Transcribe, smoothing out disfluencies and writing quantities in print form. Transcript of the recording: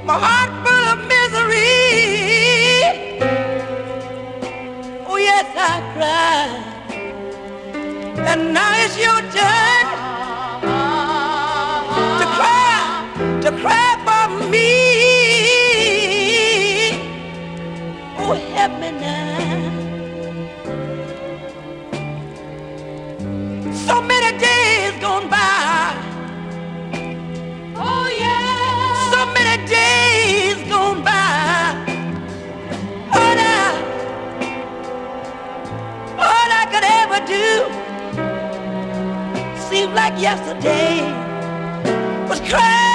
my heart full of misery. Oh yes, I cried, and now it's your turn to cry for me. Oh, help me now. So many days gone by. Oh yeah. So many days gone by. All I could ever do seemed like yesterday was cry.